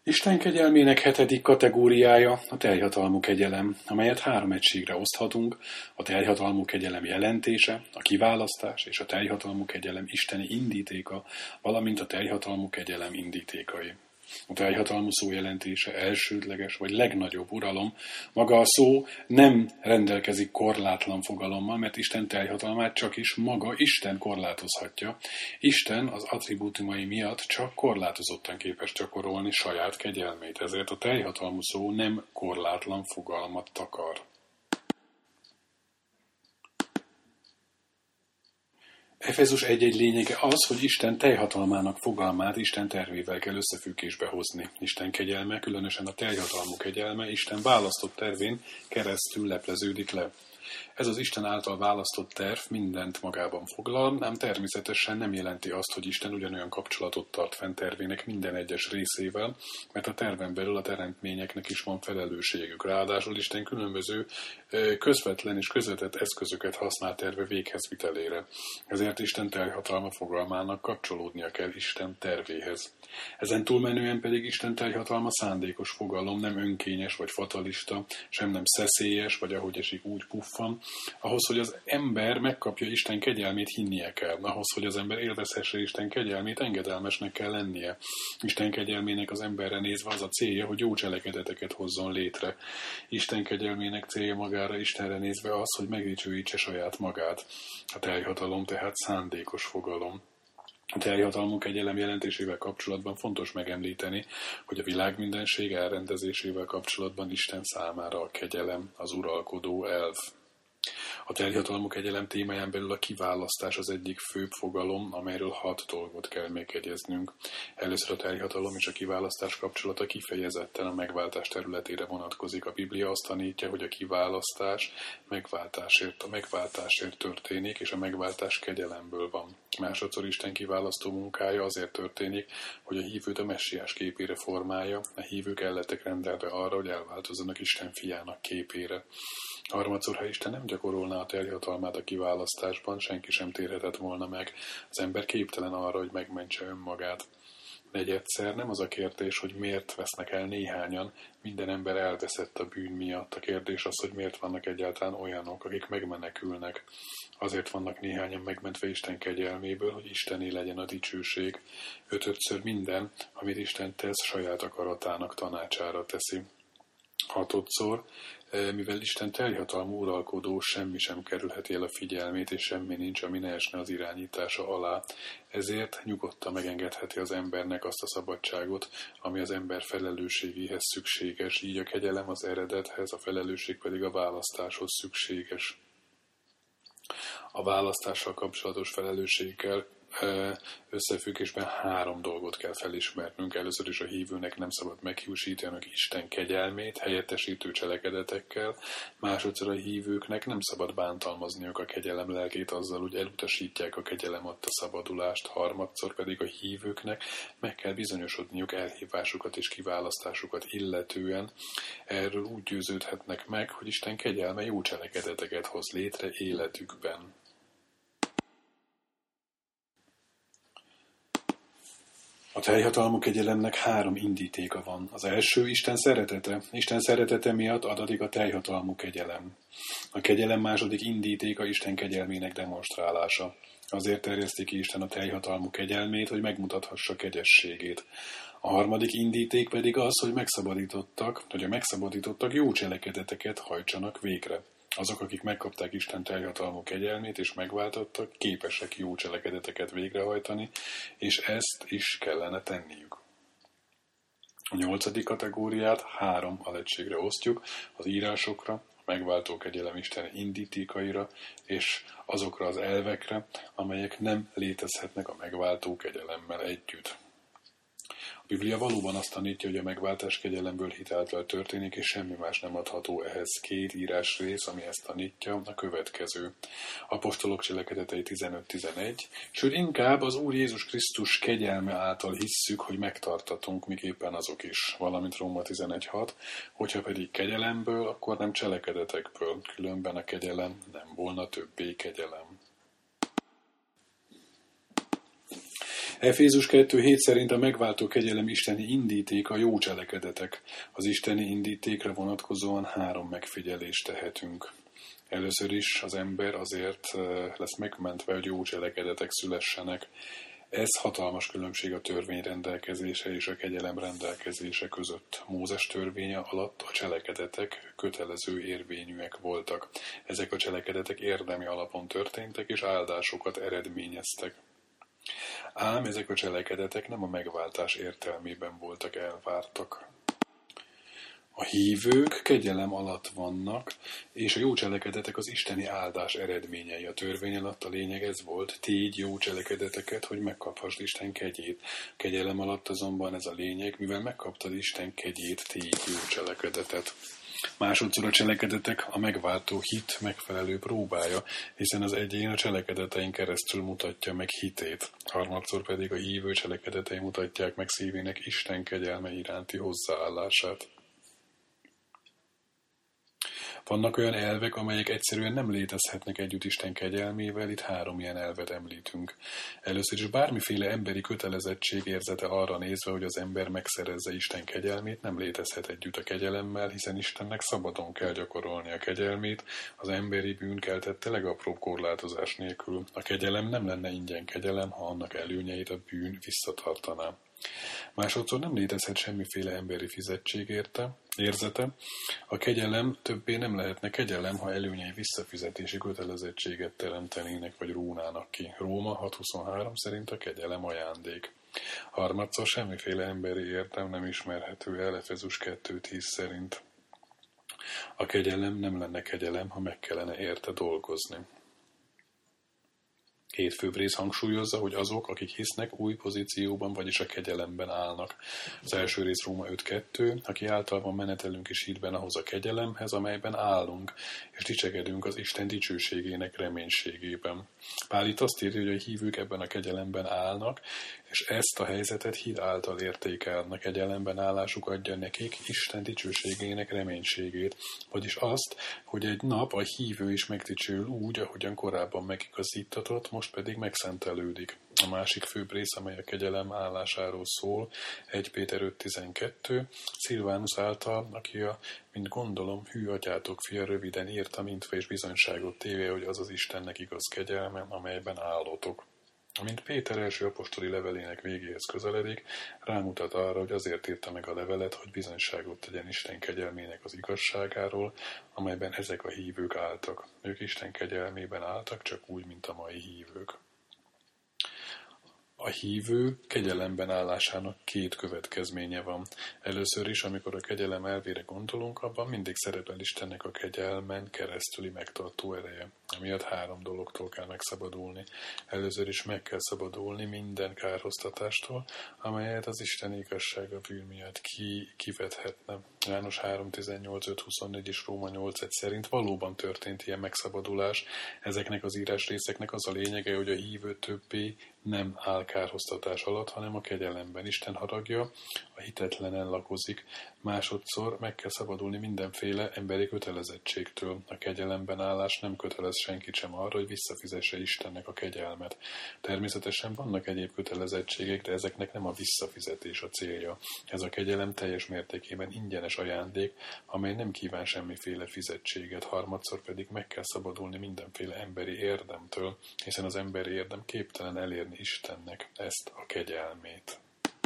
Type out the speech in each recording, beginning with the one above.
Isten kegyelmének 7. kategóriája a teljhatalmú kegyelem, amelyet 3 egységre oszthatunk: a teljhatalmú kegyelem jelentése, a kiválasztás és a teljhatalmú kegyelem isteni indítéka, valamint a teljhatalmú kegyelem indítékai. A teljhatalmú szó jelentése elsődleges vagy legnagyobb uralom. Maga a szó nem rendelkezik korlátlan fogalommal, mert Isten teljhatalmát csak is maga Isten korlátozhatja. Isten az attribútumai miatt csak korlátozottan képes gyakorolni saját kegyelmét, ezért a teljhatalmú szó nem korlátlan fogalmat takar. Efezus 1.1 lényege az, hogy Isten teljhatalmának fogalmát Isten tervével kell összefüggésbe hozni. Isten kegyelme, különösen a teljhatalmú kegyelme Isten választott tervén keresztül lepleződik le. Ez az Isten által választott terv mindent magában foglal, ám természetesen nem jelenti azt, hogy Isten ugyanolyan kapcsolatot tart fenn tervének minden egyes részével, mert a terven belül a teremtményeknek is van felelősségük. Ráadásul Isten különböző közvetlen és közvetett eszközöket használ terve véghezvitelére. Ezért Isten teljhatalma fogalmának kapcsolódnia kell Isten tervéhez. Ezen túlmenően pedig Isten teljhatalma szándékos fogalom, nem önkényes vagy fatalista, sem nem szeszélyes, vagy ahogy esik úgy puffan. Ahhoz, hogy az ember megkapja Isten kegyelmét, hinnie kell. Ahhoz, hogy az ember élvezhesse Isten kegyelmét, engedelmesnek kell lennie. Isten kegyelmének az emberre nézve az a célja, hogy jó cselekedeteket hozzon létre. Isten kegyelmének célja magára Istenre nézve az, hogy megdicsőítse saját magát. A teljhatalom tehát szándékos fogalom. A teljhatalmú kegyelem jelentésével kapcsolatban fontos megemlíteni, hogy a világ mindenség elrendezésével kapcsolatban Isten számára a kegyelem az uralkodó elv. A teljhatalmú kegyelem témáján belül a kiválasztás az egyik főbb fogalom, amelyről 6 dolgot kell megjegyeznünk. Először a teljhatalom és a kiválasztás kapcsolata kifejezetten a megváltás területére vonatkozik. A Biblia azt tanítja, hogy a kiválasztás a megváltásért történik, és a megváltás kegyelemből van. Másodszor Isten kiválasztó munkája azért történik, hogy a hívőt a messiás képére formálja, a hívők el lettek rendelve arra, hogy elváltozzanak Isten fiának képére. Harmadszor, ha Isten nem gyakorolná a teljhatalmát a kiválasztásban, senki sem térhetett volna meg. Az ember képtelen arra, hogy megmentse önmagát. Negyedszer nem az a kérdés, hogy miért vesznek el néhányan, minden ember elveszett a bűn miatt. A kérdés az, hogy miért vannak egyáltalán olyanok, akik megmenekülnek. Azért vannak néhányan megmentve Isten kegyelméből, hogy Istené legyen a dicsőség. Ötödször minden, amit Isten tesz, saját akaratának tanácsára teszi. Hatodszor, mivel Isten teljhatalmú uralkodó, semmi sem kerülheti el a figyelmét, és semmi nincs, ami ne esne az irányítása alá. Ezért nyugodtan megengedheti az embernek azt a szabadságot, ami az ember felelősségéhez szükséges, így a kegyelem az eredethez, a felelősség pedig a választáshoz szükséges. A választással kapcsolatos felelősséggel összefüggésben 3 dolgot kell felismernünk. Először is a hívőnek nem szabad meghiúsítanak Isten kegyelmét helyettesítő cselekedetekkel. Másodszor a hívőknek nem szabad bántalmazniuk a kegyelem lelkét azzal, hogy elutasítják a kegyelem adta szabadulást. Harmadszor pedig a hívőknek meg kell bizonyosodniuk elhívásukat és kiválasztásukat illetően. Erről úgy győződhetnek meg, hogy Isten kegyelme jó cselekedeteket hoz létre életükben. A teljhatalmú kegyelemnek 3 indítéka van. Az első Isten szeretete. Isten szeretete miatt adatik a teljhatalmú kegyelem. A kegyelem második indítéka Isten kegyelmének demonstrálása. Azért terjeszti ki Isten a teljhatalmú kegyelmét, hogy megmutathassa kegyességét. A harmadik indíték pedig az, hogy a megszabadítottak jó cselekedeteket hajtsanak végre. Azok, akik megkapták Isten teljhatalmú kegyelmét és megváltottak, képesek jó cselekedeteket végrehajtani, és ezt is kellene tenniük. A 8. kategóriát 3 alegységre osztjuk: az írásokra, a megváltó kegyelem Isten indítékaira, és azokra az elvekre, amelyek nem létezhetnek a megváltó kegyelemmel együtt. A Biblia valóban azt tanítja, hogy a megváltás kegyelemből hitáltal történik, és semmi más nem adható ehhez. 2 írásrész, ami ezt tanítja, a következő. Apostolok cselekedetei 15-11, sőt inkább az Úr Jézus Krisztus kegyelme által hisszük, hogy megtartatunk, miképpen azok is, valamint Róma 11.6, hogyha pedig kegyelemből, akkor nem cselekedetekből, különben a kegyelem nem volna többé kegyelem. Efézus 2.7 szerint a megváltó kegyelem isteni indítéka a jó cselekedetek. Az isteni indítékra vonatkozóan 3 megfigyelést tehetünk. Először is az ember azért lesz megmentve, hogy jó cselekedetek szülessenek. Ez hatalmas különbség a törvény rendelkezése és a kegyelem rendelkezése között. Mózes törvénye alatt a cselekedetek kötelező érvényűek voltak. Ezek a cselekedetek érdemi alapon történtek és áldásokat eredményeztek. Ám ezek a cselekedetek nem a megváltás értelmében voltak elvártak. A hívők kegyelem alatt vannak, és a jó cselekedetek az isteni áldás eredményei. A törvény alatt a lényeg ez volt: tégy jó cselekedeteket, hogy megkaphasd Isten kegyét. Kegyelem alatt azonban ez a lényeg: mivel megkaptad Isten kegyét, tégy jó cselekedetet. Másodszor a cselekedetek a megváltó hit megfelelő próbája, hiszen az egyén a cselekedetein keresztül mutatja meg hitét. Harmadszor pedig a hívő cselekedetei mutatják meg szívének Isten kegyelme iránti hozzáállását. Vannak olyan elvek, amelyek egyszerűen nem létezhetnek együtt Isten kegyelmével, itt 3 ilyen elvet említünk. Először is bármiféle emberi kötelezettség érzete arra nézve, hogy az ember megszerezze Isten kegyelmét, nem létezhet együtt a kegyelemmel, hiszen Istennek szabadon kell gyakorolni a kegyelmét, az emberi bűn keltette legapróbb korlátozás nélkül. A kegyelem nem lenne ingyen kegyelem, ha annak előnyeit a bűn visszatartaná. Másodszor nem létezhet semmiféle emberi fizetség érzete. A kegyelem többé nem lehetne kegyelem, ha előnyei visszafizetési kötelezettséget teremtenének vagy rónának ki. Róma 6.23 szerint a kegyelem ajándék. Harmadszor semmiféle emberi érdem nem ismerhető el Efézus 2.10 szerint. A kegyelem nem lenne kegyelem, ha meg kellene érte dolgozni. 7 főbb rész hangsúlyozza, hogy azok, akik hisznek, új pozícióban, vagyis a kegyelemben állnak. Az első rész Róma 5.2, aki általában menetelünk is hitben ahhoz a kegyelemhez, amelyben állunk, és dicsekedünk az Isten dicsőségének reménységében. Pál itt azt írja, hogy a hívők ebben a kegyelemben állnak, és ezt a helyzetet hit által értékelnek. Kegyelemben állásuk adja nekik Isten dicsőségének reménységét, vagyis azt, hogy egy nap a hívő is megdicsőül úgy, ahogyan korábban megigazítatott, most pedig megszentelődik. A másik főbb rész, amely a kegyelem állásáról szól, 1 Péter 5.12, Szilvánusz által, aki mint gondolom, hű atyátok fia, röviden írta, mintve és bizonyságot téve, hogy az az Istennek igaz kegyelme, amelyben állotok. Amint Péter első apostoli levelének végéhez közeledik, rámutat arra, hogy azért írta meg a levelet, hogy bizonyságot tegyen Isten kegyelmének az igazságáról, amelyben ezek a hívők álltak. Ők Isten kegyelmében álltak, csak úgy, mint a mai hívők. A hívő kegyelemben állásának 2 következménye van. Először is, amikor a kegyelem elvére gondolunk, abban mindig szerepel Istennek a kegyelmen keresztüli megtartó ereje. Emiatt 3 dologtól kell megszabadulni. Először is meg kell szabadulni minden kárhoztatástól, amelyet az Isten igazsága bűn miatt kivethetne. János 3.18.5.24 és Róma 8.1 szerint valóban történt ilyen megszabadulás. Ezeknek az írásrészeknek az a lényege, hogy a hívő többé nem áll kárhoztatás alatt, hanem a kegyelemben. Isten haragja a hitetlenen lakozik. Másodszor meg kell szabadulni mindenféle emberi kötelezettségtől. A kegyelemben állás nem kötelez senkit sem arra, hogy visszafizesse Istennek a kegyelmet. Természetesen vannak egyéb kötelezettségek, de ezeknek nem a visszafizetés a célja. Ez a kegyelem teljes mértékében ingyenes ajándék, amely nem kíván semmiféle fizetséget. Harmadszor pedig meg kell szabadulni mindenféle emberi érdemtől, hiszen az emberi érdem képtelen elérni Istennek ezt a kegyelmét.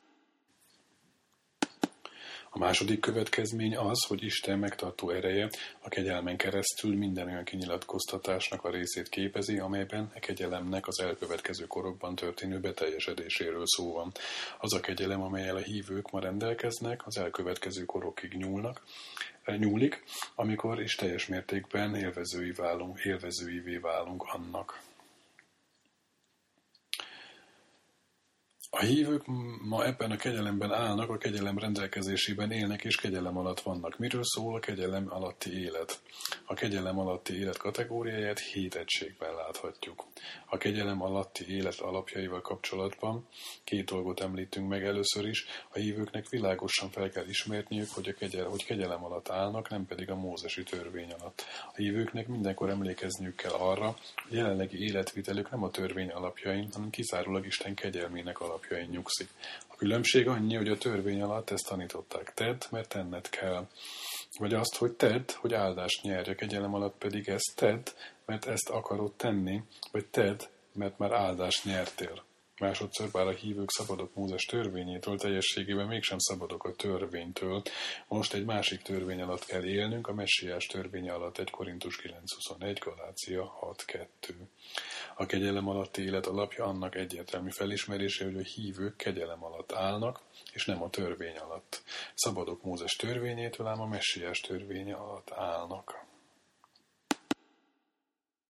A második következmény az, hogy Isten megtartó ereje a kegyelmen keresztül minden olyan kinyilatkoztatásnak a részét képezi, amelyben a kegyelemnek az elkövetkező korokban történő beteljesedéséről szó van. Az a kegyelem, amellyel a hívők ma rendelkeznek, az elkövetkező korokig nyúlik, amikor is teljes mértékben élvezőivé válunk annak. A hívők ma ebben a kegyelemben állnak, a kegyelem rendelkezésében élnek és kegyelem alatt vannak. Miről szól a kegyelem alatti élet? A kegyelem alatti élet kategóriáját 7 egységben láthatjuk. A kegyelem alatti élet alapjaival kapcsolatban 2 dolgot említünk meg először is. A hívőknek világosan fel kell ismerniük, hogy kegyelem alatt állnak, nem pedig a mózesi törvény alatt. A hívőknek mindenkor emlékezniük kell arra, hogy jelenlegi életvitelük nem a törvény alapjain, hanem kizárólag Isten kegyelmének alapjain nyugszik. A különbség annyi, hogy a törvény alatt ezt tanították. Tedd, mert tenned kell. Vagy azt, hogy tedd, hogy áldást nyerj, a kegyelem alatt pedig ezt tedd, mert ezt akarod tenni, vagy tedd, mert már áldást nyertél. Másodszor, bár a hívők szabadok Mózes törvényétől, teljességében mégsem szabadok a törvénytől. Most egy másik törvény alatt kell élnünk, a messiás törvénye alatt 1 Korintus 9.21, Galácia 6.2. A kegyelem alatti élet alapja annak egyértelmű felismerése, hogy a hívők kegyelem alatt állnak, és nem a törvény alatt. Szabadok Mózes törvényétől, ám a messiás törvénye alatt állnak.